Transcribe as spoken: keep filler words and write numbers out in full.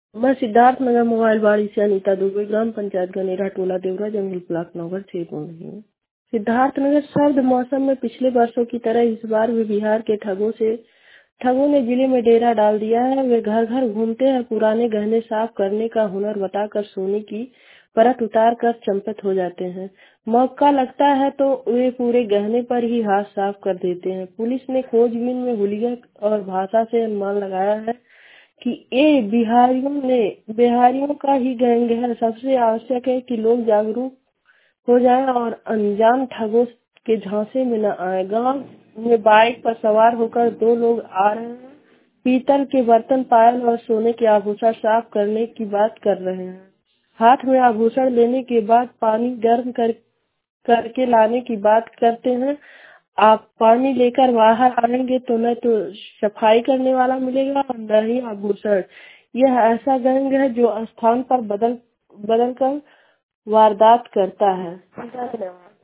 मैं सिद्धार्थ नगर मोबाइल बाड़ी से अनीता दुबे, ग्राम पंचायत गनेरा, टोला देवरा, जंगल ब्लॉक नगर से बोल रही हूँ। सिद्धार्थ नगर सर्द मौसम में पिछले वर्षों की तरह इस बार भी बिहार के ठगों से ठगों ने जिले में डेरा डाल दिया है। वे घर घर घूमते हैं, पुराने गहने साफ करने का हुनर बताकर सोने की परत उतार कर चंपत हो जाते हैं। मौका लगता है तो वे पूरे गहने पर ही हाथ साफ कर देते हैं। पुलिस ने खोजबीन में हुलिया और भाषा से अनुमान लगाया है कि ये बिहारियों ने बिहारियों का ही गैंग है। सबसे आवश्यक है कि लोग जागरूक हो जाएं और अनजान ठगों के झांसे में न आए। गांव में बाइक पर सवार होकर दो लोग आ रहे हैं। पीतल के बर्तन, पायल और सोने के आभूषण साफ करने की बात कर रहे हैं। हाथ में आभूषण लेने के बाद पानी गर्म कर करके लाने की बात करते हैं। आप पानी लेकर बाहर आएंगे तो न तो सफाई करने वाला मिलेगा और न ही आभूषण। यह ऐसा गैंग है जो स्थान पर बदल बदल कर वारदात करता है। धन्यवाद।